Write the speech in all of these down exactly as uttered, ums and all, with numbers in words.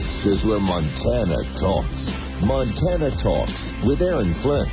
This is where Montana talks. Montana Talks with Aaron Flint.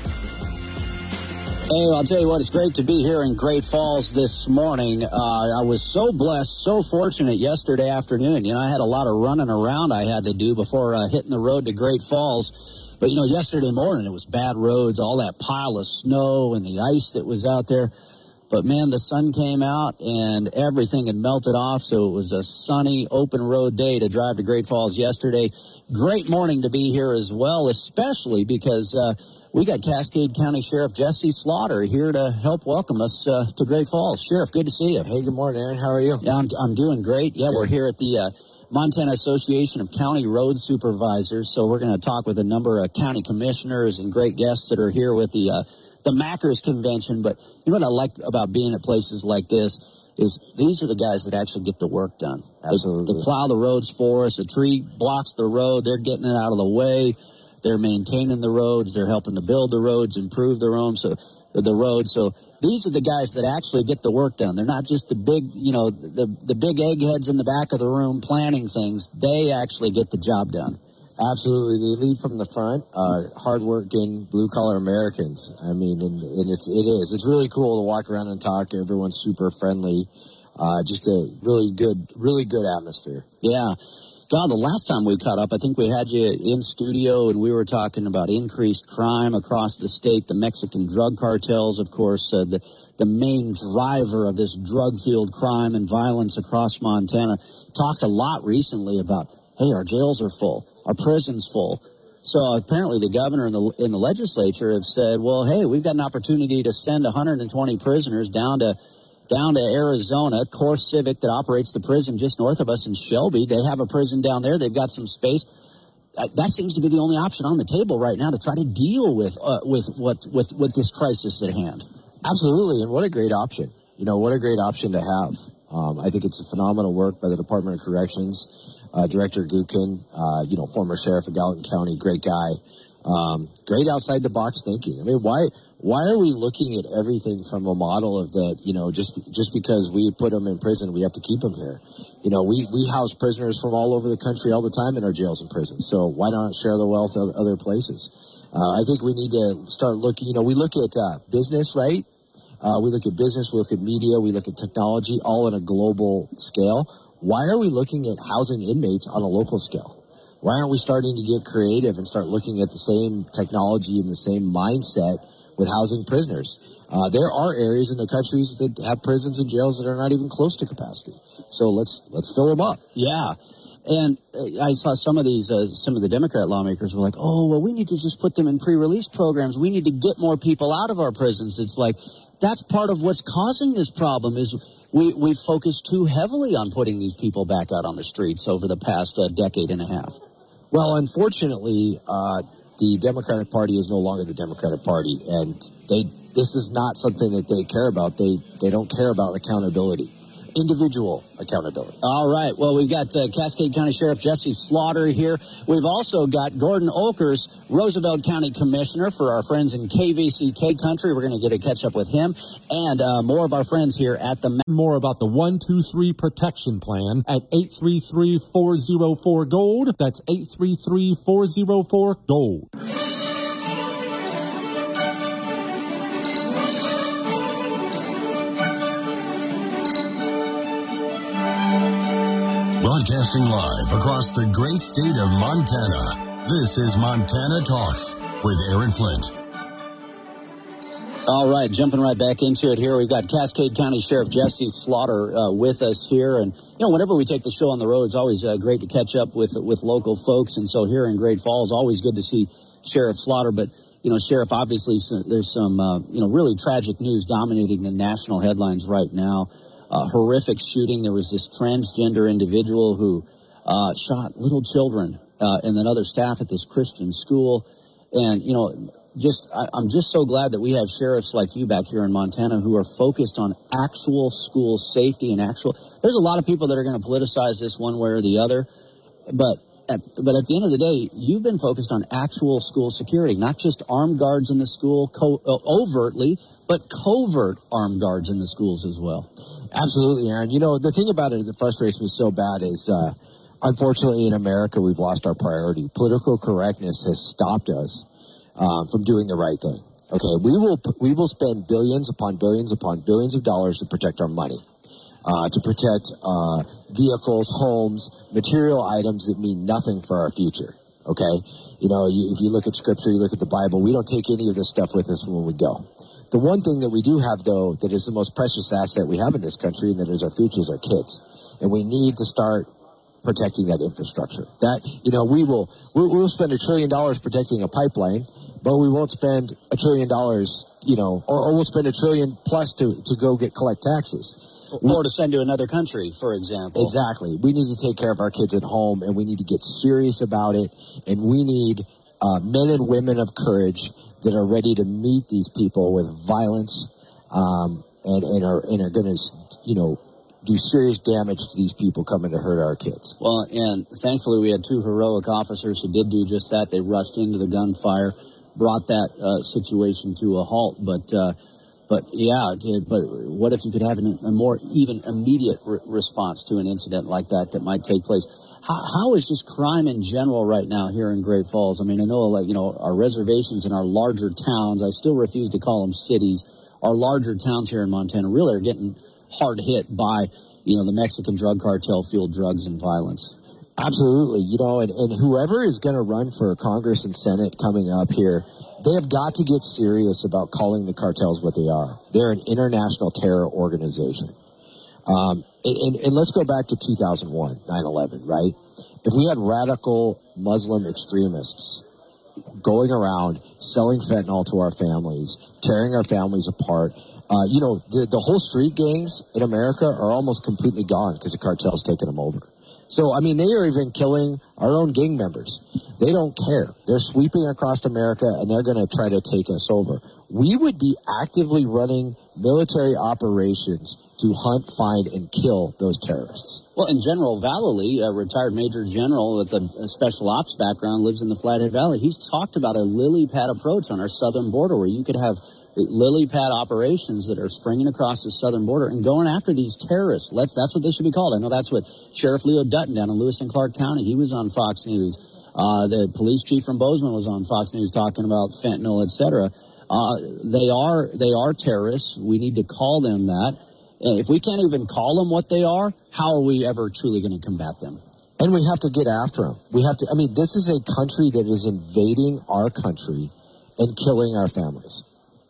Hey, I'll tell you what, it's great to be here in Great Falls this morning. Uh, I was so blessed, so fortunate yesterday afternoon. You know, I had a lot of running around I had to do before uh, hitting the road to Great Falls. But, you know, yesterday morning it was bad roads, all that pile of snow and the ice that was out there. But, man, the sun came out and everything had melted off, so it was a sunny, open road day to drive to Great Falls yesterday. Great morning to be here as well, especially because uh, we got Cascade County Sheriff Jesse Slaughter here to help welcome us uh, to Great Falls. Sheriff, good to see you. Hey, good morning, Aaron. How are you? Yeah, I'm, I'm doing great. Yeah, good. We're here at the uh, Montana Association of County Road Supervisors, so we're going to talk with a number of county commissioners and great guests that are here with the uh, the Mackers Convention. But you know what I like about being at places like this is these are the guys that actually get the work done. Absolutely. They, they plow the roads for us. A tree blocks the road. They're getting it out of the way. They're maintaining the roads. They're helping to build the roads, improve the roads. So the roads. So these are the guys that actually get the work done. They're not just the big, you know, the the big eggheads in the back of the room planning things. They actually get the job done. Absolutely. They lead from the front, uh, hardworking, blue-collar Americans. I mean, and, and it's, it is. It's really cool to walk around and talk. Everyone's super friendly. Uh, just a really good, really good atmosphere. Yeah. God, the last time we caught up, I think we had you in studio, and we were talking about increased crime across the state, the Mexican drug cartels, of course, uh, the, the main driver of this drug-fueled crime and violence across Montana. Talked a lot recently about, hey, our jails are full. Our prison's full. So apparently the governor and the, and the legislature have said, well, hey, we've got an opportunity to send one hundred twenty prisoners down to down to Arizona. Core Civic that operates the prison just north of us in Shelby. They have a prison down there. They've got some space. That seems to be the only option on the table right now to try to deal with uh, with what with, with this crisis at hand. Absolutely, and what a great option. You know, what a great option to have. Um, I think it's a phenomenal work by the Department of Corrections. Uh, Director Gukin, uh, you know, former sheriff of Gallatin County, great guy. Um, great outside the box thinking. I mean, why why are we looking at everything from a model of that, you know, just just because we put them in prison, we have to keep them here? You know, we, we house prisoners from all over the country all the time in our jails and prisons. So why not share the wealth of other places? Uh, I think we need to start looking, you know, we look at uh, business, right? Uh, we look at business, we look at media, we look at technology, all on a global scale. Why are we looking at housing inmates on a local scale? Why aren't we starting to get creative and start looking at the same technology and the same mindset with housing prisoners? Uh, there are areas in the countries that have prisons and jails that are not even close to capacity. So let's let's fill them up. Yeah. And I saw some of these, uh, some of the Democrat lawmakers were like, oh, well, we need to just put them in pre-release programs. We need to get more people out of our prisons. It's like, that's part of what's causing this problem is we, we've focused too heavily on putting these people back out on the streets over the past uh, decade and a half. Well, unfortunately, uh, the Democratic Party is no longer the Democratic Party, and they this is not something that they care about. They, they don't care about accountability. Individual accountability. All right. Well, we've got uh, Cascade County Sheriff Jesse Slaughter here. We've also got Gordon Oelkers, Roosevelt County Commissioner for our friends in K V C K Country. We're going to get a catch up with him and uh, more of our friends here at the... More about the one two three Protection Plan at eight three three, four oh four, GOLD. That's eight three three, four oh four, GOLD. Broadcasting live across the great state of Montana, this is Montana Talks with Aaron Flint. All right, jumping right back into it here. We've got Cascade County Sheriff Jesse Slaughter uh, with us here. And, you know, whenever we take the show on the road, it's always uh, great to catch up with with local folks. And so here in Great Falls, always good to see Sheriff Slaughter. But, you know, Sheriff, obviously there's some, uh, you know, really tragic news dominating the national headlines right now. Uh, horrific shooting. There was this transgender individual who uh, shot little children uh, and then other staff at this Christian school. And, you know, just I, I'm just so glad that we have sheriffs like you back here in Montana who are focused on actual school safety and actual. There's a lot of people that are going to politicize this one way or the other. But at, but at the end of the day, you've been focused on actual school security, not just armed guards in the school co- uh, overtly, but covert armed guards in the schools as well. Absolutely, Aaron. You know, the thing about it that frustrates me so bad is uh, unfortunately, in America, we've lost our priority. Political correctness has stopped us um, from doing the right thing. Okay, we will we will spend billions upon billions upon billions of dollars to protect our money, uh, to protect uh, vehicles, homes, material items that mean nothing for our future. Okay, you know, you, if you look at Scripture, you look at the Bible, we don't take any of this stuff with us when we go. The one thing that we do have, though, that is the most precious asset we have in this country, and that is our future, is our kids, and we need to start protecting that infrastructure. That, you know, we will we'll, we'll spend a trillion dollars protecting a pipeline, but we won't spend a trillion dollars, you know, or, or we'll spend a trillion plus to, to go get collect taxes. Or to send to another country, for example. Exactly. We need to take care of our kids at home, and we need to get serious about it, and we need uh, men and women of courage that are ready to meet these people with violence um, and, and are, and are going to, you know, do serious damage to these people coming to hurt our kids. Well, and thankfully we had two heroic officers who did do just that. They rushed into the gunfire, brought that uh, situation to a halt. But, uh, but yeah, but what if you could have an, a more even immediate re- response to an incident like that that might take place? How, how is just crime in general right now here in Great Falls? I mean, I know, like, you know, our reservations in our larger towns, I still refuse to call them cities, our larger towns here in Montana really are getting hard hit by, you know, the Mexican drug cartel fueled drugs and violence. Absolutely. You know, and, and whoever is going to run for Congress and Senate coming up here, they have got to get serious about calling the cartels what they are. They're an international terror organization. Um, and, and, and let's go back to two thousand one, nine eleven, right? If we had radical Muslim extremists going around selling fentanyl to our families, tearing our families apart, Uh, you know, the, the whole street gangs in America are almost completely gone because the cartel's taken them over. So, I mean, they are even killing our own gang members. They don't care. They're sweeping across America, and they're going to try to take us over. We would be actively running military operations to hunt, find, and kill those terrorists. Well, and General Vallely, a retired Major General with a, a special ops background, lives in the Flathead Valley. He's talked about a lily pad approach on our southern border where you could have lily pad operations that are springing across the southern border and going after these terrorists. Let's, that's what this should be called. I know that's what Sheriff Leo Dutton down in Lewis and Clark County, he was on Fox News. Uh, the police chief from Bozeman was on Fox News talking about fentanyl, et cetera. Uh, they are, they are terrorists. We need to call them that. And if we can't even call them what they are, how are we ever truly going to combat them? And we have to get after them. We have to, I mean, this is a country that is invading our country and killing our families.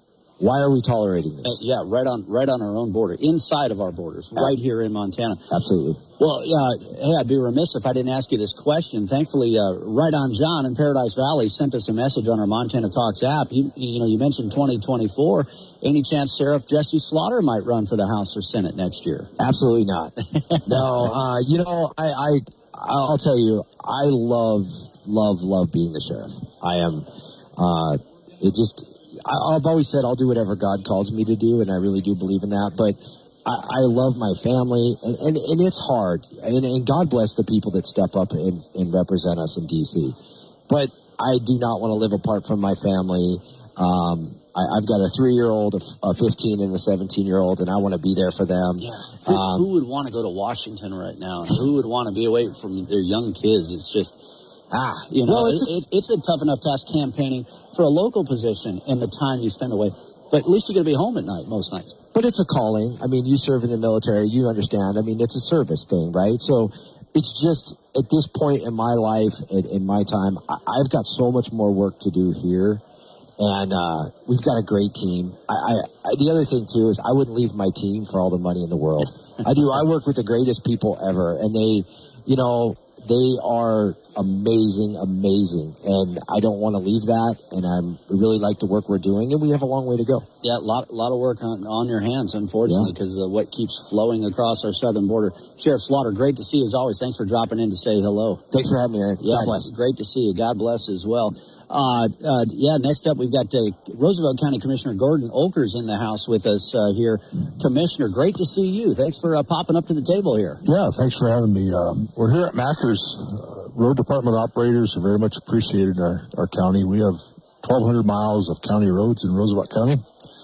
Why are we tolerating this? Uh, yeah, right on right on our own border, inside of our borders, right here in Montana. Absolutely. Well, uh, hey, I'd be remiss if I didn't ask you this question. Thankfully, uh, Right On John in Paradise Valley sent us a message on our Montana Talks app. You, you know, you mentioned twenty twenty-four. Any chance Sheriff Jesse Slaughter might run for the House or Senate next year? Absolutely not. No, uh, you know, I, I, I'll tell you, I love, love, love being the sheriff. I am, uh, it just... I've always said I'll do whatever God calls me to do, and I really do believe in that. But I, I love my family, and, and, and it's hard. And, and God bless the people that step up and, and represent us in D C. But I do not want to live apart from my family. Um, I, I've got a three-year-old, a, a fifteen, and a seventeen-year-old, and I want to be there for them. Yeah. Who, um, who would want to go to Washington right now? And who would want to be away from their young kids? It's just... Ah, you know, well, it's, it, a, it, it's a tough enough task campaigning for a local position and the time you spend away. But at least you're going to be home at night, most nights. But it's a calling. I mean, you serve in the military, you understand. I mean, it's a service thing, right? So it's just, at this point in my life, in, in my time, I, I've got so much more work to do here. And uh, we've got a great team. I, I, I, the other thing, too, is I wouldn't leave my team for all the money in the world. I do. I work with the greatest people ever. And they, you know... They are amazing, amazing, and I don't want to leave that, and I really like the work we're doing, and we have a long way to go. Yeah, a lot, a lot of work on, on your hands, unfortunately, because yeah. uh, what keeps flowing across our southern border. Sheriff Slaughter, great to see you as always. Thanks for dropping in to say hello. Thanks for having me, Aaron. Yeah, God bless. Great to see you. God bless as well. Uh, uh, yeah, next up we've got uh, Roosevelt County Commissioner Gordon Olkers in the house with us uh, here. Commissioner, great to see you. Thanks for uh, popping up to the table here. Yeah, thanks for having me. Um, we're here at Mackers. Uh, road department operators are very much appreciated in our, our county. We have twelve hundred miles of county roads in Roosevelt County.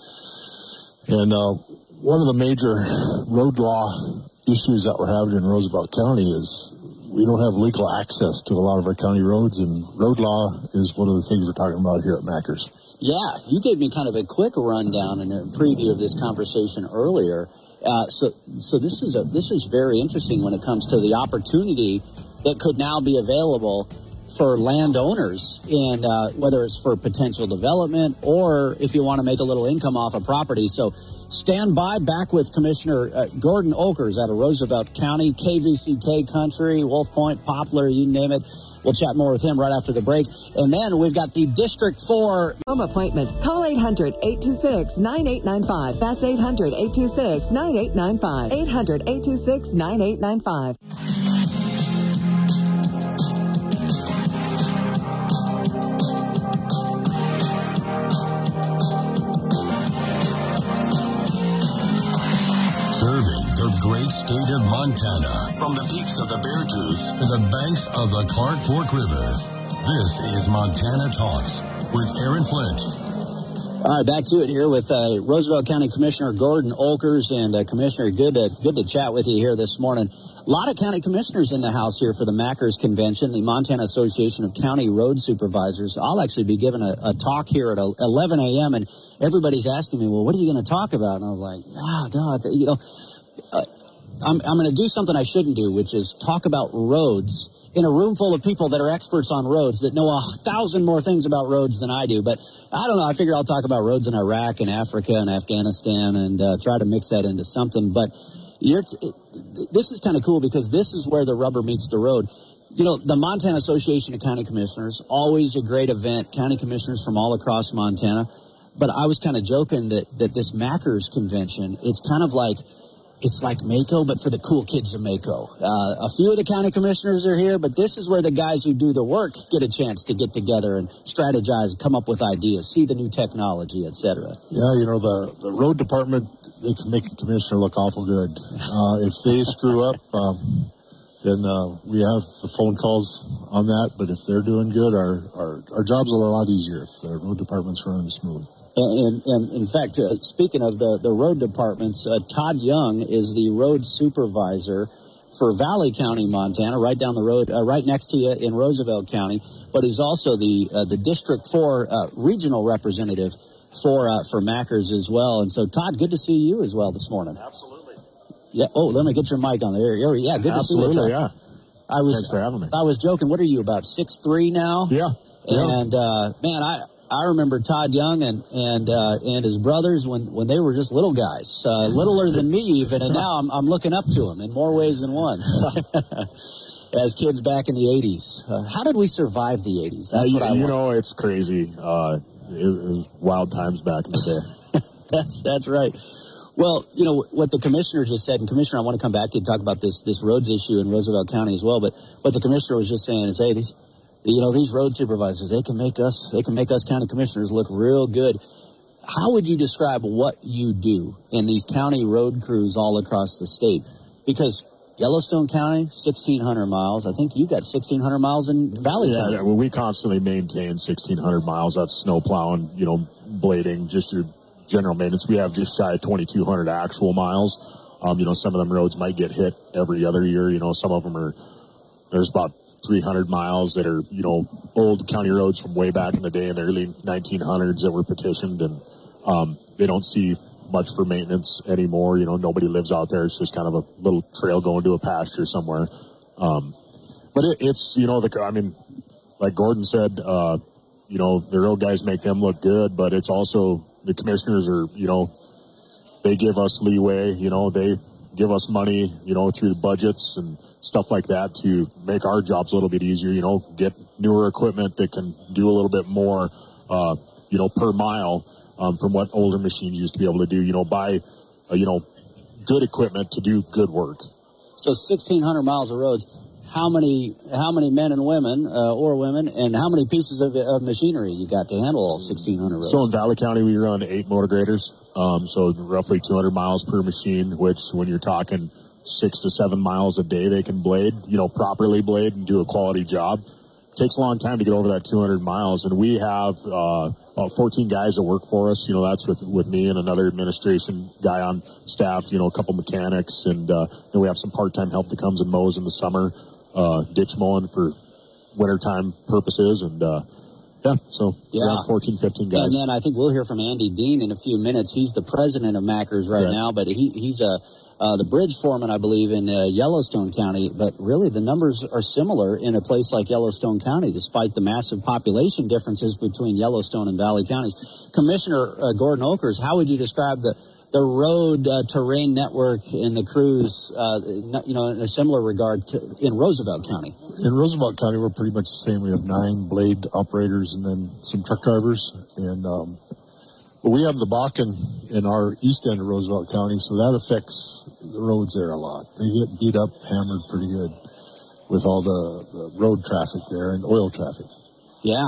And uh, one of the major road law issues that we're having in Roosevelt County is we don't have legal access to a lot of our county roads, and road law is one of the things we're talking about here at Mackers. Yeah, you gave me kind of a quick rundown and a preview of this conversation earlier. Uh, so, so this is a this is very interesting when it comes to the opportunity that could now be available for landowners, and uh, whether it's for potential development or if you want to make a little income off a property. So stand by. Back with Commissioner uh, Gordon Oelkers out of Roosevelt County, K V C K Country, Wolf Point, Poplar, you name it. We'll chat more with him right after the break. And then we've got the District four. Home appointment. Call eight hundred, eight two six, nine eight nine five. That's eight hundred, eight two six, nine eight nine five. eight hundred, eight two six, nine eight nine five. Serving the great state of Montana, from the peaks of the Beartooth to the banks of the Clark Fork River. This is Montana Talks with Aaron Flint. All right, back to it here with uh, Roosevelt County Commissioner Gordon Oelkers. And uh, Commissioner, good to, good to chat with you here this morning. A lot of county commissioners in the house here for the Mackers Convention, the Montana Association of County Road Supervisors. I'll actually be giving a, a talk here at eleven a.m. and everybody's asking me, well, what are you going to talk about? And I was like, ah, God, you know, uh, I'm, I'm going to do something I shouldn't do, which is talk about roads in a room full of people that are experts on roads that know a thousand more things about roads than I do. But I don't know. I figure I'll talk about roads in Iraq and Africa and Afghanistan and uh, try to mix that into something. But You're t- this is kind of cool because this is where the rubber meets the road. You know, the Montana Association of County Commissioners, always a great event, county commissioners from all across Montana. But I was kind of joking that, that this Mackers convention, it's kind of like, it's like Mako, but for the cool kids of Mako. Uh, a few of the county commissioners are here, but this is where the guys who do the work get a chance to get together and strategize, come up with ideas, see the new technology, et cetera. Yeah, you know, the, the road department, they can make a commissioner look awful good. Uh, if they screw up, um, then uh, we have the phone calls on that. But if they're doing good, our, our, our jobs are a lot easier if the road department's running smooth. And, and, and in fact, uh, speaking of the, the road departments, uh, Todd Young is the road supervisor for Valley County, Montana, right down the road, uh, right next to you in Roosevelt County. But he's also the uh, the District four uh, regional representative for uh, for Mackers as well. And so, Todd, good to see you as well this morning. Absolutely. Yeah. Oh, let me get your mic on there. Yeah, good to Absolutely, see you, Todd. yeah. I was, Thanks for having me. I was joking. What are you, about six three now? Yeah. yeah. And, uh, man, I... I remember Todd Young and and uh, and his brothers when, when they were just little guys, uh, littler than me even, and now I'm I'm looking up to them in more ways than one. As kids back in the eighties, uh, how did we survive the eighties? That's uh, what I you want. know, it's crazy. Uh, it, it was wild times back in the day. that's that's right. Well, you know what the commissioner just said, and Commissioner, I want to come back to you and talk about this this roads issue in Roosevelt County as well. But what the commissioner was just saying is, hey, these. You know, these road supervisors, they can make us, they can make us county commissioners look real good. How would you describe what you do in these county road crews all across the state? Because Yellowstone County, sixteen hundred miles. I think you got sixteen hundred miles in Valley yeah, County. Yeah, well, we constantly maintain sixteen hundred miles. That's snow plowing, you know, blading, just your general maintenance. We have just shy of twenty-two hundred actual miles. Um, you know, some of them roads might get hit every other year. You know, some of them are, there's about three hundred miles that are, you know, old county roads from way back in the day in the early nineteen hundreds that were petitioned, and um, they don't see much for maintenance anymore. You know, nobody lives out there. It's just kind of a little trail going to a pasture somewhere. Um, but it, it's, you know, the, I mean, like Gordon said, uh, you know, the road guys make them look good, but it's also the commissioners are, you know, they give us leeway, you know, they give us money, you know, through the budgets and stuff like that to make our jobs a little bit easier, you know, get newer equipment that can do a little bit more, uh, you know, per mile um, from what older machines used to be able to do, you know, buy, uh, you know, good equipment to do good work. So sixteen hundred miles of roads. How many how many men and women uh, or women and how many pieces of, of machinery you got to handle all sixteen hundred roads? So in Valley County, we run eight motor graders, um, so roughly two hundred miles per machine, which when you're talking six to seven miles a day, they can blade, you know, properly blade and do a quality job. It takes a long time to get over that two hundred miles, and we have uh, about fourteen guys that work for us. You know, that's with, with me and another administration guy on staff, you know, a couple mechanics, and uh, then we have some part-time help that comes and mows in the summer. uh, ditch mowing for wintertime purposes, and uh, yeah, so yeah. around fourteen, fifteen guys. And then I think we'll hear from Andy Dean in a few minutes. He's the president of Mackers right Correct. now, but he, he's a uh, the bridge foreman, I believe, in uh, Yellowstone County. But really, the numbers are similar in a place like Yellowstone County, despite the massive population differences between Yellowstone and Valley counties. Commissioner uh, Gordon Oakers, how would you describe the the road uh, terrain network in the crews, uh, you know, in a similar regard to in Roosevelt County? In Roosevelt County, we're pretty much the same. We have nine blade operators and then some truck drivers. And um, but we have the Bakken in our east end of Roosevelt County, so that affects the roads there a lot. They get beat up, hammered pretty good with all the, the road traffic there and oil traffic. Yeah.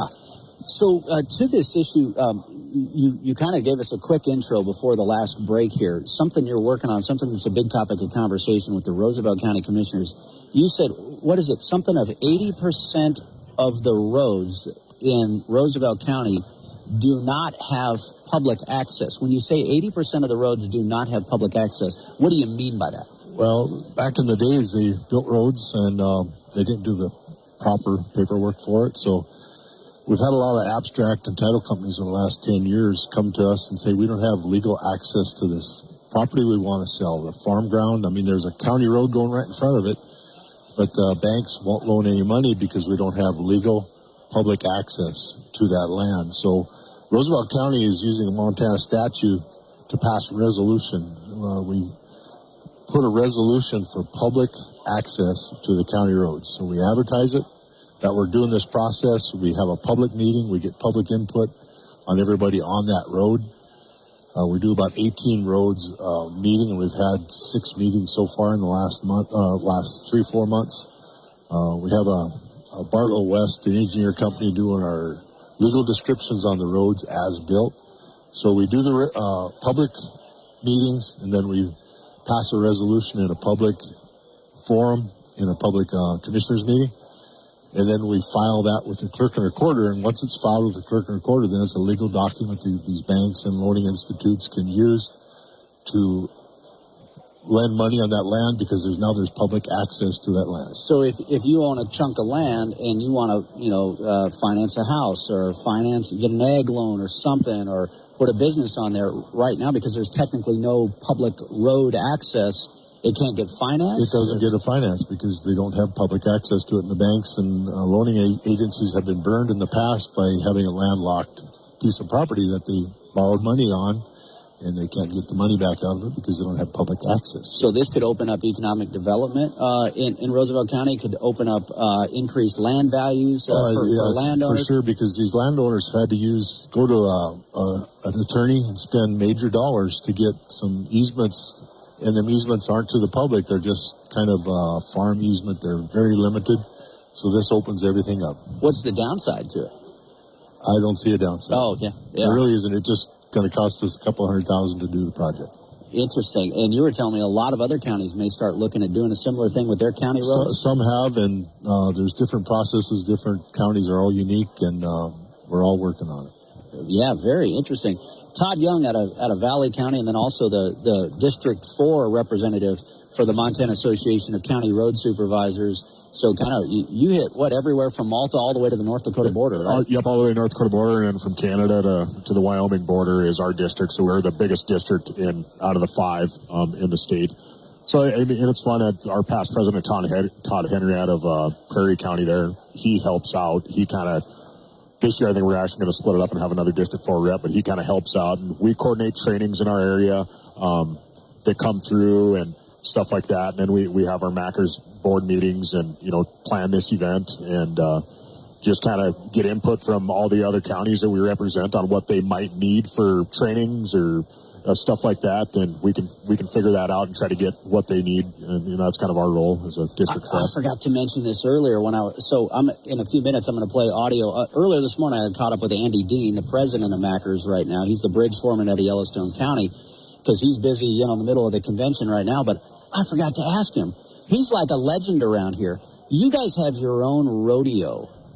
So uh, to this issue, um, you, you kind of gave us a quick intro before the last break here. Something you're working on, something that's a big topic of conversation with the Roosevelt County Commissioners. You said, what is it, something of eighty percent of the roads in Roosevelt County do not have public access. When you say eighty percent of the roads do not have public access, what do you mean by that? Well, back in the days, they built roads and um, they didn't do the proper paperwork for it, so we've had a lot of abstract and title companies in the last ten years come to us and say, we don't have legal access to this property we want to sell, the farm ground. I mean, there's a county road going right in front of it, but the banks won't loan any money because we don't have legal public access to that land. So Roosevelt County is using a Montana statute to pass a resolution. Uh, we put a resolution for public access to the county roads. So we advertise it, that we're doing this process. We have a public meeting. We get public input on everybody on that road. Uh, we do about eighteen roads uh, meeting, and we've had six meetings so far in the last month, uh, last three, four months. Uh, we have a, a Bartlett West, an engineer company, doing our legal descriptions on the roads as built. So we do the uh, public meetings, and then we pass a resolution in a public forum, in a public uh, commissioners meeting. And then we file that with the clerk and recorder. And once it's filed with the clerk and recorder, then it's a legal document that these banks and loaning institutes can use to lend money on that land because there's now there's public access to that land. So if, if you own a chunk of land and you want to, you know, uh, finance a house or finance, get an ag loan or something, or put a business on there right now because there's technically no public road access, it can't get financed? It doesn't get a finance because they don't have public access to it. And the banks and uh, loaning a- agencies have been burned in the past by having a landlocked piece of property that they borrowed money on, and they can't get the money back out of it because they don't have public access. So this could open up economic development uh, in, in Roosevelt County, could open up uh, increased land values uh, uh, for, yeah, for landowners? For sure, because these landowners have had to use, go to a, a, an attorney and spend major dollars to get some easements. And the easements aren't to the public. They're just kind of uh, farm easement. They're very limited. So this opens everything up. What's the downside to it? I don't see a downside. Oh, yeah. yeah. There really isn't. It's just going to cost us a couple hundred thousand to do the project. Interesting. And you were telling me a lot of other counties may start looking at doing a similar thing with their county roads? So, some have, and uh, there's different processes. Different counties are all unique, and uh, we're all working on it. Yeah, very interesting. Todd Young out of out of Valley County, and then also the, the District four representative for the Montana Association of County Road Supervisors. So kind of, you, you hit, what, everywhere from Malta all the way to the North Dakota border, right? Uh, yep, all the way to North Dakota border, and then from Canada to, to the Wyoming border is our district. So we're the biggest district in out of the five um, in the state. So, I mean, and it's fun. At our past president, Todd, Todd Henry out of uh, Prairie County there, he helps out. He kind of... This year, I think we're actually going to split it up and have another District four rep, but he kind of helps out. And we coordinate trainings in our area um, that come through and stuff like that. And then we, we have our Mackers board meetings and, you know, plan this event and uh, just kind of get input from all the other counties that we represent on what they might need for trainings or uh, stuff like that. Then we can we can figure that out and try to get what they need. And, you know, that's kind of our role as a district. I, I forgot to mention this earlier when I so I'm in a few minutes I'm going to play audio. Uh, earlier this morning I caught up with Andy Dean, the president of Mackers right now. He's the bridge foreman out of Yellowstone County because he's busy, you know, in the middle of the convention right now. But I forgot to ask him. He's like a legend around here. You guys have your own rodeo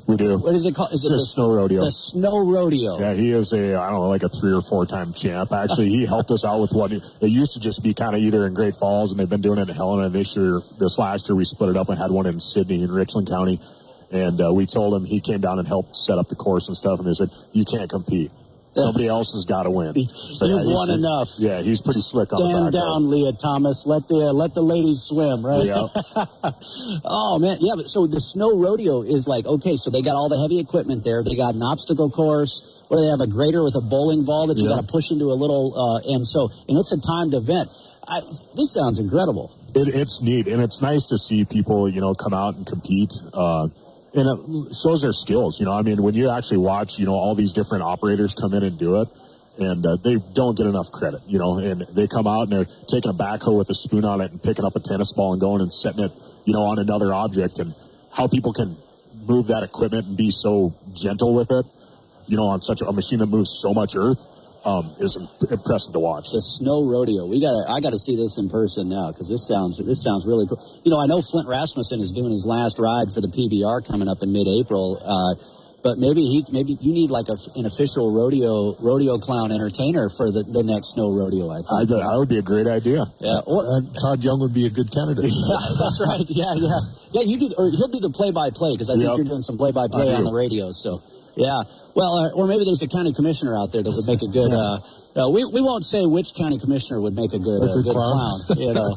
We do. What is it called? Is it's it the snow rodeo? The snow rodeo. Yeah, he is a, I don't know, like a three or four time champ. Actually, he helped us out with what it used to just be kind of either in Great Falls, and they've been doing it in Helena. And this year, this last year, we split it up and had one in Sydney in Richland County. And uh, we told him, he came down and helped set up the course and stuff. And they said, you can't compete. Somebody else has got to win. So You've yeah, won enough. Yeah, he's pretty slick on Stand the back. Stand down, Leah Thomas. Let the uh, let the ladies swim, right? Yeah. Oh, man. Yeah, but so the snow rodeo is like, okay, so they got all the heavy equipment there. They got an obstacle course. What do they have, a grader with a bowling ball that you yeah. got to push into a little, uh, and so, and it's a timed event. I, this sounds incredible. It, it's neat, and it's nice to see people, you know, come out and compete. Uh, And it shows their skills, you know. I mean, when you actually watch, you know, all these different operators come in and do it, and uh, they don't get enough credit, you know. And they come out and they're taking a backhoe with a spoon on it and picking up a tennis ball and going and setting it, you know, on another object. And how people can move that equipment and be so gentle with it, you know, on such a, a machine that moves so much earth. Um, is impressive to watch. The snow rodeo. We got. I got to see this in person now because this sounds. This sounds really cool. You know, I know Flint Rasmussen is doing his last ride for the P B R coming up in mid-April. Uh, but maybe he. Maybe you need like a, an official rodeo rodeo clown entertainer for the, the next snow rodeo. I think I, that would be a great idea. Yeah. Or uh, Todd Young would be a good candidate. Yeah, that's right. Yeah, yeah, yeah. You do, or he'll do the play-by-play because I think yep. you're doing some play-by-play on the radio. So. Yeah, well, uh, or maybe there's a county commissioner out there that would make a good. Uh, uh, we we won't say which county commissioner would make a good uh, good clown. You know.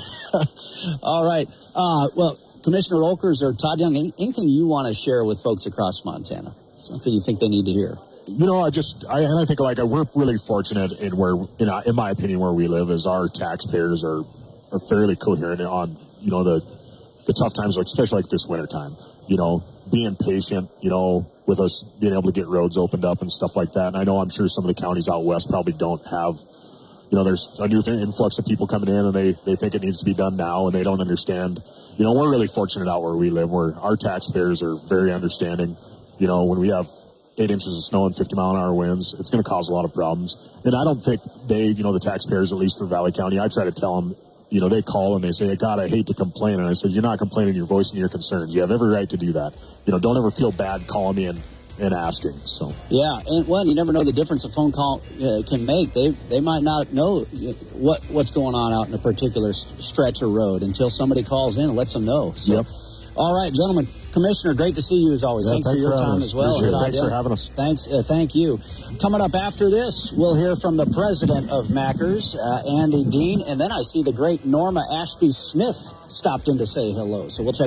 All right. Uh, well, Commissioner Olkers or Todd Young, any, anything you want to share with folks across Montana? Something you think they need to hear? You know, I just I and I think like we're really fortunate in where, in, in my opinion, where we live is our taxpayers are are fairly coherent on you know the the tough times, like especially like this winter time. You know, being patient, you know, with us being able to get roads opened up and stuff like that. And I know I'm sure some of the counties out west probably don't have, you know, there's a new influx of people coming in and they, they think it needs to be done now and they don't understand. You know, we're really fortunate out where we live where our taxpayers are very understanding. You know, when we have eight inches of snow and fifty mile an hour winds, it's going to cause a lot of problems. And I don't think they, you know, the taxpayers, at least for Valley County, I try to tell them, you know, they call and they say, God, I hate to complain. And I said, you're not complaining, you're voicing your concerns. You have every right to do that. You know, don't ever feel bad calling me and, and asking. So yeah, and well, you never know the difference a phone call uh, can make. They they might not know what what's going on out in a particular st- stretch or road until somebody calls in and lets them know. So, yep. All right, gentlemen. Commissioner, great to see you as always. Yeah, thanks, thanks for your for time us. as well. Thanks for having us. Thanks, uh, thank you. Coming up after this, we'll hear from the president of Mackers, uh, Andy Dean, and then I see the great Norma Ashby Smith stopped in to say hello. So we'll check.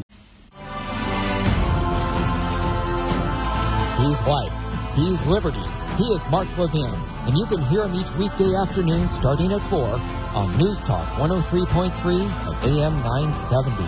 He's life. He's liberty. He is Mark Levin, and you can hear him each weekday afternoon starting at four on News Talk one oh three point three of A M nine seventy.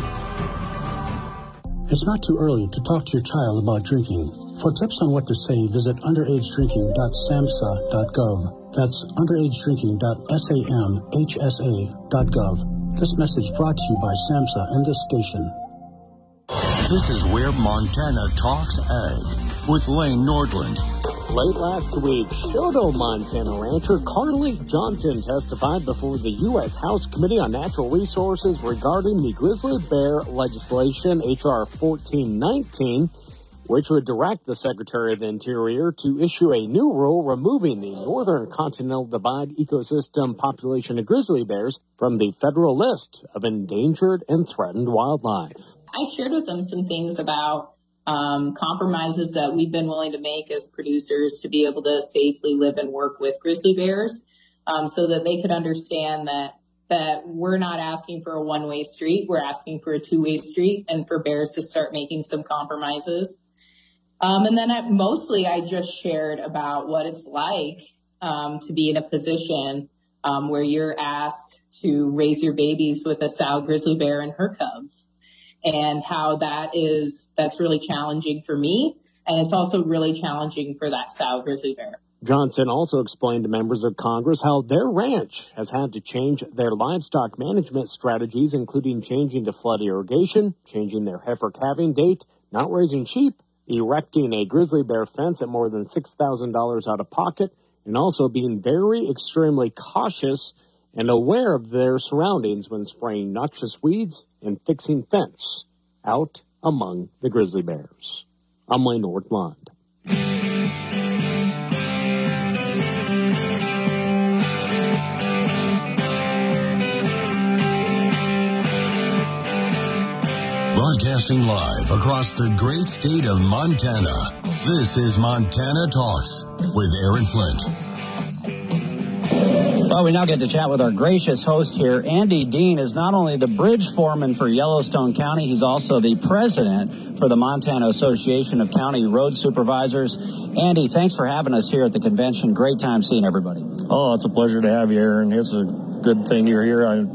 It's not too early to talk to your child about drinking. For tips on what to say, visit underage drinking dot samhsa dot gov. That's underage drinking dot samhsa dot gov. This message brought to you by SAMHSA and this station. This is Where Montana Talks Ag with Lane Nordland. Late last week, Shoto, Montana rancher Carly Johnson testified before the U S House Committee on Natural Resources regarding the grizzly bear legislation, H R fourteen nineteen, which would direct the Secretary of the Interior to issue a new rule removing the Northern Continental Divide ecosystem population of grizzly bears from the federal list of endangered and threatened wildlife. I shared with them some things about Um, compromises that we've been willing to make as producers to be able to safely live and work with grizzly bears, um, so that they could understand that that we're not asking for a one-way street. We're asking for a two-way street and for bears to start making some compromises. Um, and then I, mostly I just shared about what it's like um, to be in a position um, where you're asked to raise your babies with a sow grizzly bear and her cubs. And how that is, that's really challenging for me. And it's also really challenging for that sow grizzly bear. Johnson also explained to members of Congress how their ranch has had to change their livestock management strategies, including changing to flood irrigation, changing their heifer calving date, not raising sheep, erecting a grizzly bear fence at more than six thousand dollars out of pocket, and also being very extremely cautious and aware of their surroundings when spraying noxious weeds and fixing fence out among the grizzly bears. on my north lawn. Broadcasting live across the great state of Montana, this is Montana Talks with Aaron Flint. Well, we now get to chat with our gracious host here. Andy Dean is not only the bridge foreman for Yellowstone County, he's also the president for the Montana Association of County Road Supervisors. Andy, thanks for having us here at the convention. Great time seeing everybody. Oh, it's a pleasure to have you, Aaron. It's a good thing you're here. I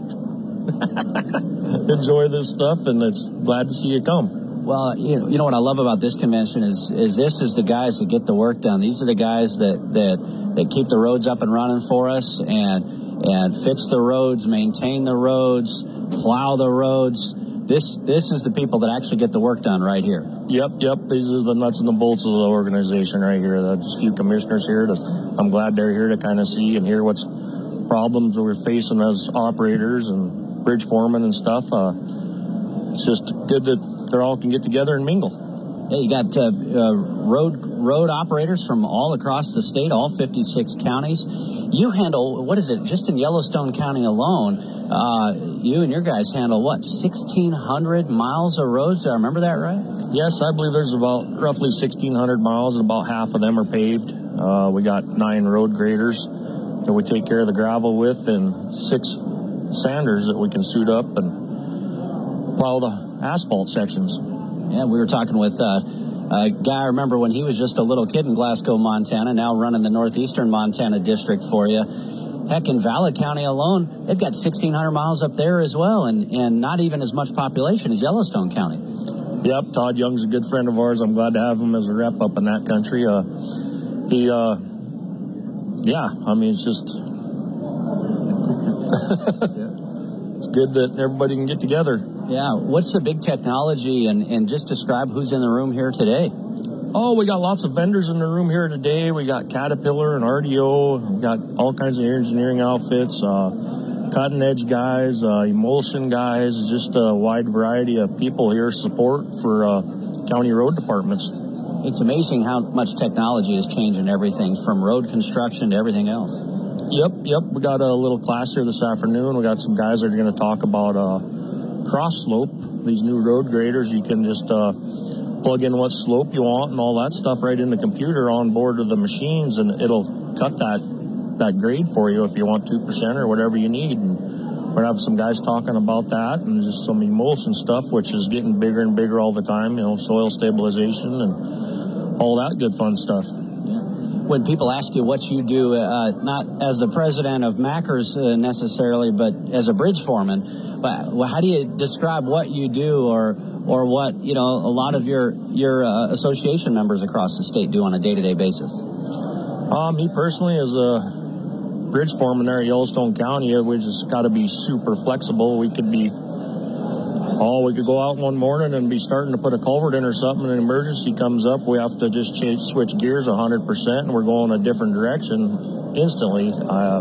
enjoy this stuff, and it's glad to see you come. Well, you know, you know what I love about this convention is is this is the guys that get the work done. These are the guys that that, that keep the roads up and running for us and and fix the roads, maintain the roads, plow the roads. This this is the people that actually get the work done right here. Yep, yep. These are the nuts and the bolts of the organization right here. There's a few commissioners here. To, I'm glad they're here to kind of see and hear what's problems we're facing as operators and bridge foremen and stuff. Uh, it's just good that they all can get together and mingle. Yeah, you got uh, uh, road road operators from all across the state, all fifty-six counties. You handle, what is it, just in Yellowstone County alone, uh, you and your guys handle, what, sixteen hundred miles of roads? Do I remember that right? Yes, I believe there's about roughly sixteen hundred miles, and about half of them are paved. Uh, we got nine road graders that we take care of the gravel with, and six sanders that we can suit up and plow the asphalt sections. Yeah, we were talking with uh, a guy, I remember when he was just a little kid in Glasgow, Montana, now running the northeastern Montana district for you. Heck, in Valley County alone, they've got sixteen hundred miles up there as well, and, and not even as much population as Yellowstone County. Yep, Todd Young's a good friend of ours. I'm glad to have him as a rep up in that country. Uh, he, uh, yeah, I mean, it's just, it's good that everybody can get together. Yeah, what's the big technology, and, and just describe who's in the room here today? Oh, we got lots of vendors in the room here today. We got Caterpillar and R D O. We got all kinds of engineering outfits, uh, cutting edge guys, uh, emulsion guys, just a wide variety of people here support for uh, county road departments. It's amazing how much technology is changing everything from road construction to everything else. Yep, yep. We got a little class here this afternoon. We got some guys that are going to talk about uh, cross slope. These new road graders, you can just uh, plug in what slope you want and all that stuff right in the computer on board of the machines, and it'll cut that that grade for you if you want two percent or whatever you need. And we're going to have some guys talking about that, and just some emulsion stuff, which is getting bigger and bigger all the time, you know, soil stabilization and all that good fun stuff. When people ask you what you do, uh, not as the president of Mackers uh, necessarily, but as a bridge foreman, but how do you describe what you do, or or what, you know, a lot of your your uh, association members across the state do on a day-to-day basis? Uh, me personally, as a bridge foreman there at Yellowstone County, we just got to be super flexible. We could be, oh, we could go out one morning and be starting to put a culvert in or something, and an emergency comes up. We have to just change, switch gears one hundred percent, and we're going a different direction instantly.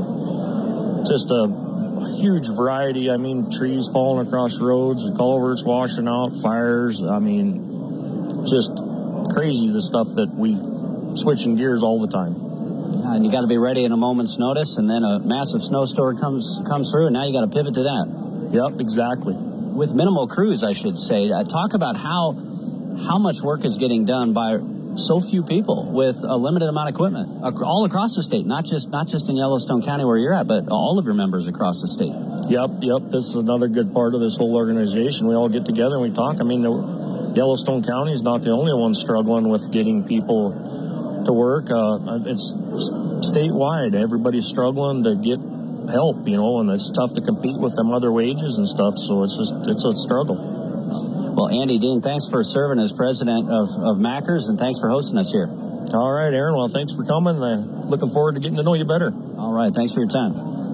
Uh, just a huge variety. I mean, trees falling across roads, culverts washing out, fires. I mean, just crazy, the stuff that we switching gears all the time. Yeah, and you got to be ready in a moment's notice, and then a massive snowstorm comes comes through, and now you got to pivot to that. Yep, exactly. With minimal crews, I should say. Uh, talk about how how much work is getting done by so few people with a limited amount of equipment all across the state, not just not just in Yellowstone County where you're at, but all of your members across the state. Yep, yep. This is another good part of this whole organization. We all get together and we talk. I mean, the, Yellowstone County is not the only one struggling with getting people to work. Uh, it's statewide. Everybody's struggling to get help, you know, and it's tough to compete with them other wages and stuff. So it's just, it's a struggle. Well, Andy Dean, thanks for serving as president of, of Mackers, and thanks for hosting us here. All right, Aaron. Well, thanks for coming. I'm looking forward to getting to know you better. All right. Thanks for your time.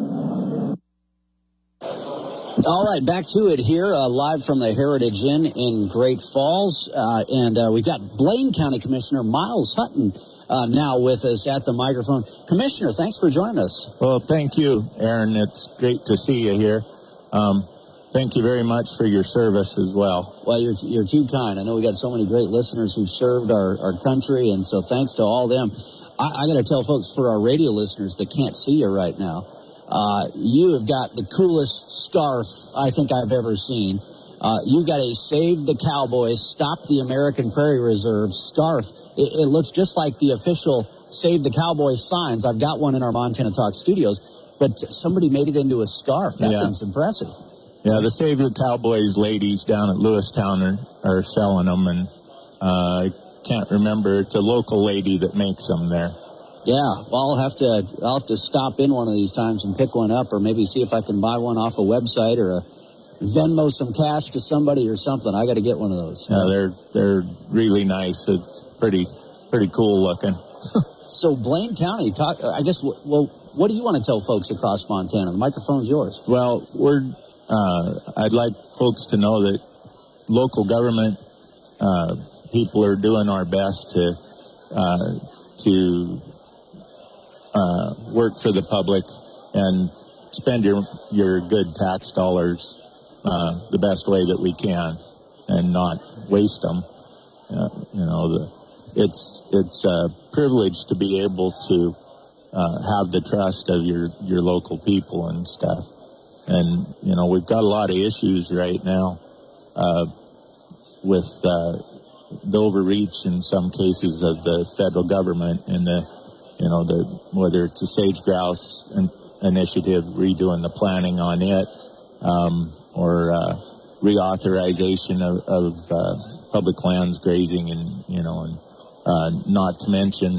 All right, back to it here, uh, live from the Heritage Inn in Great Falls. Uh, and uh, we've got Blaine County Commissioner Miles Hutton uh, now with us at the microphone. Commissioner, thanks for joining us. Well, thank you, Aaron. It's great to see you here. Um, thank you very much for your service as well. Well, you're you're too kind. I know we got so many great listeners who served our, our country, and so thanks to all them. I, I got to tell folks, for our radio listeners that can't see you right now, uh, you have got the coolest scarf I think I've ever seen. Uh, you got a Save the Cowboys, Stop the American Prairie Reserve scarf. It, it looks just like the official Save the Cowboys signs. I've got one in our Montana Talk studios, but somebody made it into a scarf. That Yeah. thing's impressive. Yeah, the Save the Cowboys ladies down at Lewistown are, are selling them, and uh, I can't remember. It's a local lady that makes them there. Yeah, well, I'll have to I'll have to stop in one of these times and pick one up, or maybe see if I can buy one off a website or a Venmo some cash to somebody or something. I got to get one of those. Yeah, they're they're really nice. It's pretty pretty cool looking. So Blaine County, talk. I guess. Well, what do you want to tell folks across Montana? The microphone's yours. Well, we're. Uh, I'd like folks to know that local government uh, people are doing our best to uh, to uh, work for the public and spend your your good tax dollars uh, the best way that we can, and not waste them. Uh, you know, the, it's it's a privilege to be able to uh, have the trust of your your local people and stuff. And you know, we've got a lot of issues right now uh, with uh, the overreach in some cases of the federal government, and the you know the whether it's a sage grouse in, initiative, redoing the planning on it. Um, or uh, reauthorization of, of uh, public lands grazing, and you know, and uh, not to mention,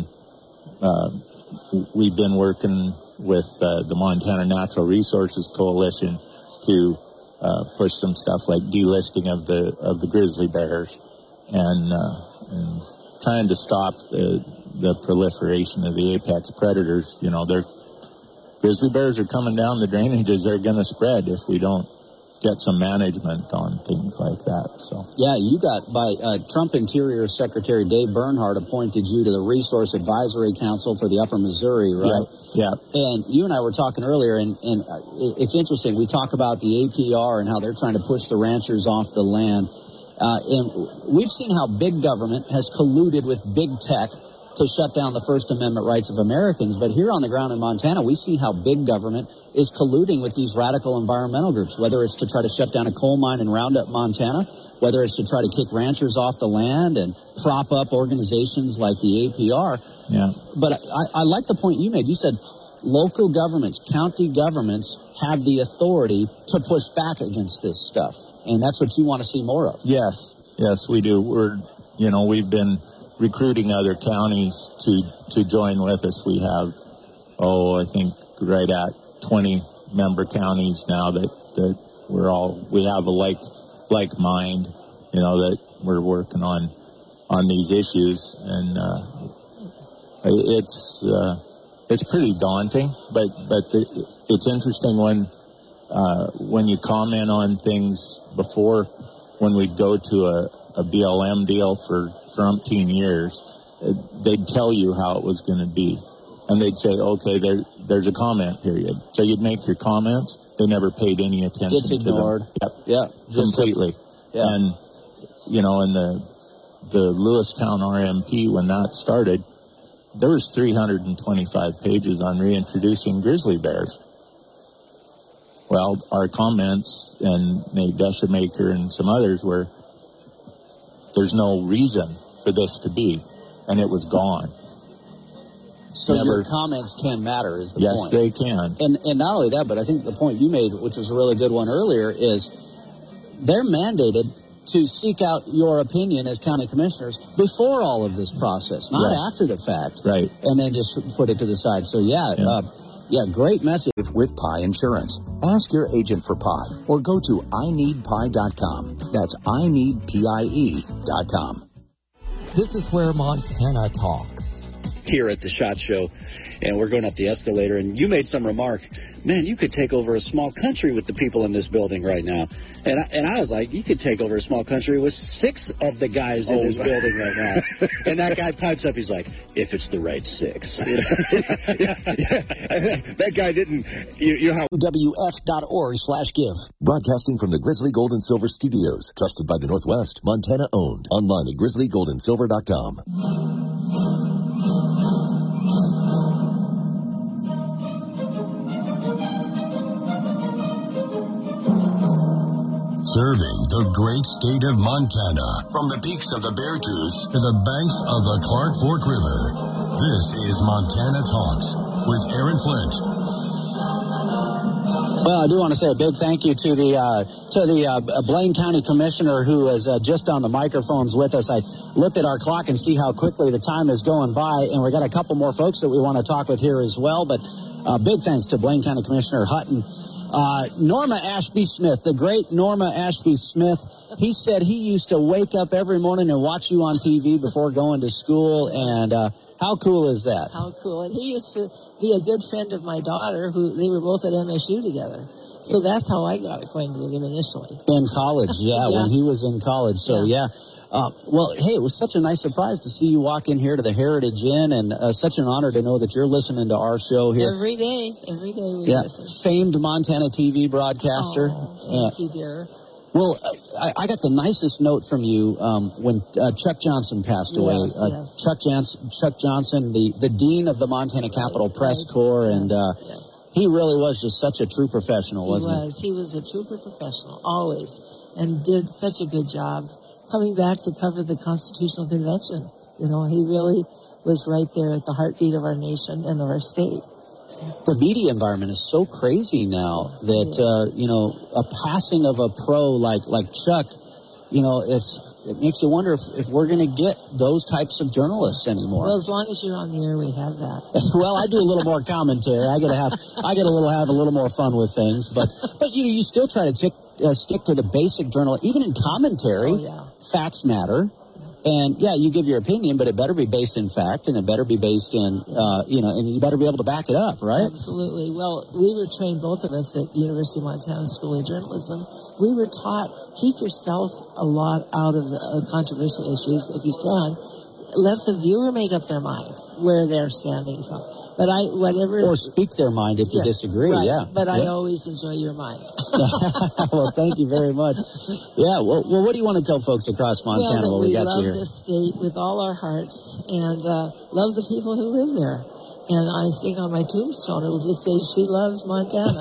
uh, we've been working with uh, the Montana Natural Resources Coalition to uh, push some stuff like delisting of the of the grizzly bears, and, uh, and trying to stop the the proliferation of the apex predators. You know, they're grizzly bears are coming down the drainages. They're going to spread if we don't get some management on things like that. So yeah, you got by uh, Trump Interior Secretary Dave Bernhardt appointed you to the Resource Advisory Council for the Upper Missouri, right? Yeah. yeah. And you and I were talking earlier, and, and it's interesting. We talk about the A P R and how they're trying to push the ranchers off the land. Uh, and we've seen how big government has colluded with big tech to shut down the First Amendment rights of Americans. But here on the ground in Montana, we see how big government is colluding with these radical environmental groups, whether it's to try to shut down a coal mine in Roundup, Montana, whether it's to try to kick ranchers off the land and prop up organizations like the A P R. Yeah. But I, I like the point you made. You said local governments, county governments have the authority to push back against this stuff. And that's what you want to see more of. Yes. Yes, we do. We're, you know, we've been recruiting other counties to, to join with us. We have, oh, I think right at twenty member counties now that, that we're all, we have a like, like mind, you know, that we're working on, on these issues. And, uh, it's, uh, it's pretty daunting, but, but the, it's interesting when, uh, when you comment on things before, when we'd go to a, a B L M deal for, for umpteen years, they'd tell you how it was going to be. And they'd say, okay, there, there's a comment period. So you'd make your comments. They never paid any attention Gets ignored. to them. Yeah. Yep. Completely. A, yeah. And, you know, in the, the Lewistown R M P, when that started, there was three hundred twenty-five pages on reintroducing grizzly bears. Well, our comments, and Nate Deschemaker and some others, were, there's no reason for this to be, and it was gone. So Never, your comments can matter is the yes, point. Yes, they can. And and not only that, but I think the point you made, which was a really good one earlier, is they're mandated to seek out your opinion as county commissioners before all of this process, not right. after the fact. Right. And then just put it to the side. So, yeah, yeah, uh, yeah great message. With Pie Insurance. Ask your agent for Pie or go to I need pie dot com. That's I need pie dot com. This is where Montana talks. here at the SHOT Show, and we're going up the escalator, and you made some remark, man, you could take over a small country with the people in this building right now. And I, and I was like, you could take over a small country with six of the guys in oh. this building right now. And that guy pipes up, he's like, if it's the right six. You know? yeah, yeah. That guy didn't, you, you know how. W F dot org slash give. Broadcasting from the Grizzly Gold and Silver Studios, trusted by the Northwest, Montana owned. Online at grizzly gold and silver dot com. Serving the great state of Montana, from the peaks of the Beartooth to the banks of the Clark Fork River. This is Montana Talks with Aaron Flint. Well, I do want to say a big thank you to the uh, to the uh, Blaine County Commissioner who is uh, just on the microphones with us. I looked at our clock and see how quickly the time is going by, and we got a couple more folks that we want to talk with here as well. But uh, big thanks to Blaine County Commissioner Hutton. Uh, Norma Ashby Smith, the great Norma Ashby Smith, he said he used to wake up every morning and watch you on T V before going to school, and uh, how cool is that? How cool. And he used to be a good friend of my daughter, who they were both at M S U together. So that's how I got acquainted with him initially. In college, yeah, yeah. when he was in college. So, yeah. yeah. Uh, well, hey, it was such a nice surprise to see you walk in here to the Heritage Inn, and uh, such an honor to know that you're listening to our show here. Every day, every day we yeah. listen. Famed Montana T V broadcaster. Oh, thank uh, you, dear. Well, I, I got the nicest note from you um, when uh, Chuck Johnson passed away. Yes, uh, yes. Chuck Johnson, Chuck Johnson, the, the dean of the Montana Capitol right, Press right. Corps, and uh, yes. he really was just such a true professional, wasn't he? He was. He was a trooper professional, always, and did such a good job coming back to cover the Constitutional Convention. You know, he really was right there at the heartbeat of our nation and of our state. The media environment is so crazy now that, uh, you know, a passing of a pro like like Chuck, you know, it's it makes you wonder if, if we're going to get those types of journalists anymore. Well, as long as you're on the air, we have that. Well, I do a little more commentary. I got to have I get a little have a little more fun with things, but but you know, you still try to tick, uh, stick to the basic journal, even in commentary. Oh, yeah. Facts matter. And, yeah, you give your opinion, but it better be based in fact, and it better be based in, uh, you know, and you better be able to back it up, right? Absolutely. Well, we were trained, both of us, at University of Montana School of Journalism. We were taught, keep yourself a lot out of the uh, controversial issues if you can. Let the viewer make up their mind where they're standing from. But I, whatever. Or speak their mind if yes, you disagree, right. yeah. But yeah. I always enjoy your mind. Well, thank you very much. Yeah, well, well, what do you want to tell folks across Montana well, while we, we got love you here? this state with all our hearts and uh, love the people who live there. And I think on my tombstone it will just say, she loves Montana.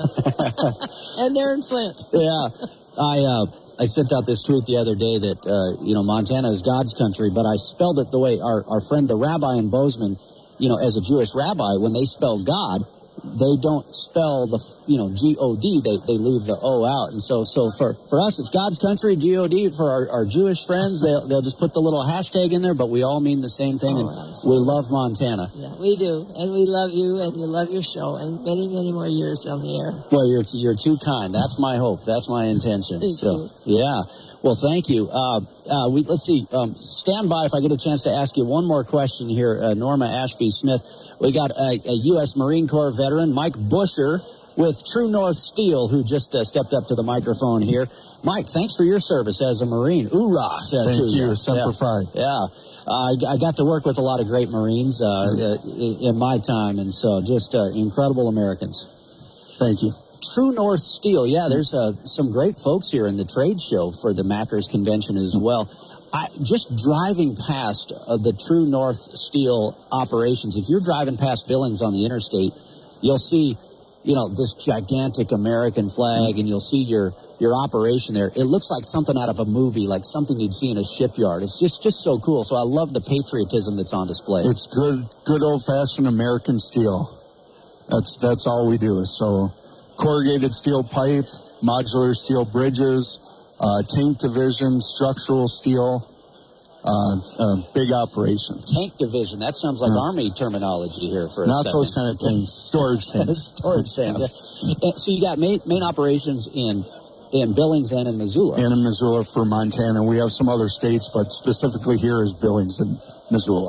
And they're in Flint. Yeah. I, uh, I sent out this tweet the other day that, uh, you know, Montana is God's country, but I spelled it the way our, our friend, the rabbi in Bozeman, you know, as a Jewish rabbi, when they spell God, they don't spell the, you know, G O D. They they leave the O out. And so so for, for us, it's God's country, G O D. For our, our Jewish friends, they'll, they'll just put the little hashtag in there, but we all mean the same thing, oh, and absolutely. we love Montana. Yeah, we do. And we love you, and you love your show, and many, many more years on the air. Well, you're, you're too kind. That's my hope. That's my intention. Thank so, you. yeah. Well, thank you. Uh, uh, we, let's see. Um, stand by if I get a chance to ask you one more question here, uh, Norma Ashby Smith. We got a, a U S Marine Corps veteran, Mike Busher, with True North Steel, who just uh, stepped up to the microphone here. Mike, thanks for your service as a Marine. Hoorah! Uh, Thank to you. you. Semper yeah. Fi. Yeah. Uh, I, I got to work with a lot of great Marines uh, mm-hmm. uh, in my time, and so just uh, incredible Americans. Thank you. True North Steel, yeah, there's uh, some great folks here in the trade show for the Mackers Convention as well. I, just driving past uh, the True North Steel operations, if you're driving past Billings on the interstate, you'll see, you know, this gigantic American flag, and you'll see your your operation there. It looks like something out of a movie, like something you'd see in a shipyard. It's just, just so cool. So I love the patriotism that's on display. It's good, good old-fashioned American steel. That's that's all we do. So corrugated steel pipe, modular steel bridges, uh, tank division, structural steel, uh, uh, big operation. Tank division, that sounds like uh, Army terminology here for a Not second. those kind of tanks, storage tanks. Storage tanks. Yes. Yeah. So you got main, main operations in in Billings and in Missoula. And in Missoula for Montana. We have some other states, but specifically here is Billings and Missoula.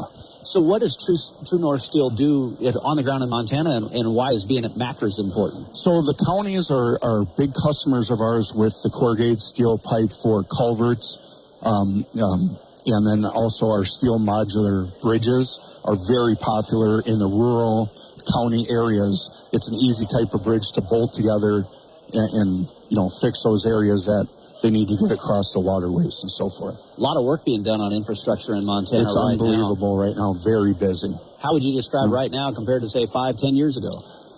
So what does True, True North Steel do on the ground in Montana, and, and why is being at Mackers important? So the counties are, are big customers of ours with the corrugated steel pipe for culverts, um, um, and then also our steel modular bridges are very popular in the rural county areas. It's an easy type of bridge to bolt together and, and you know, fix those areas that they need to get across the waterways and so forth. A lot of work being done on infrastructure in Montana it's right unbelievable now. right now, very busy. How would you describe right now compared to, say, five, ten years ago?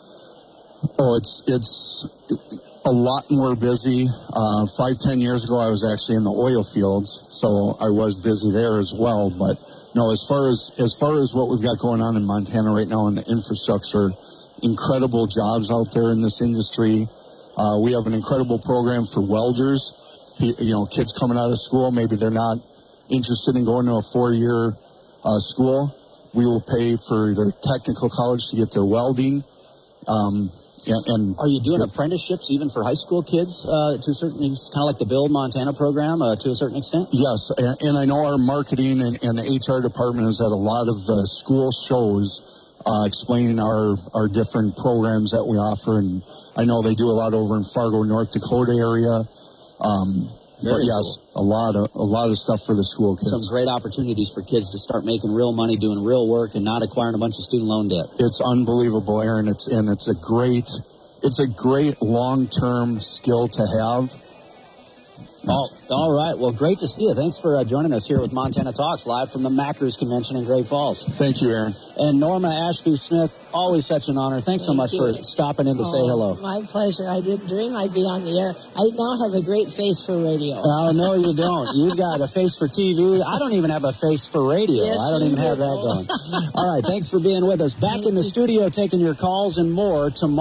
Oh, it's it's a lot more busy. Uh, five, ten years ago, I was actually in the oil fields, so I was busy there as well. But no, as far as as far as what we've got going on in Montana right now in the infrastructure, incredible jobs out there in this industry. Uh, we have an incredible program for welders. You know, kids coming out of school, maybe they're not interested in going to a four-year uh, school. We will pay for their technical college to get their welding. Um, and, and are you doing apprenticeships even for high school kids uh, to a certain extent, kind of like the Build Montana program uh, to a certain extent? Yes, and, and I know our marketing and, and the H R department is at a lot of the school shows uh, explaining our, our different programs that we offer. And I know they do a lot over in Fargo, North Dakota area. Um, but yes, cool. a lot of a lot of stuff for the school kids. Some great opportunities for kids to start making real money, doing real work, and not acquiring a bunch of student loan debt. It's unbelievable, Aaron. It's and it's a great, it's a great long-term skill to have. All, all right. Well, great to see you. Thanks for uh, joining us here with Montana Talks, live from the Mackers Convention in Great Falls. Thank you, Aaron. And Norma Ashby-Smith, always such an honor. Thanks so much for stopping in to oh, say hello. My pleasure. I didn't dream I'd be on the air. I now have a great face for radio. Oh, no, you don't. You've got a face for T V. I don't even have a face for radio. Yes, I don't even have that going. All right. Thanks for being with us. Back in the studio taking your calls and more tomorrow.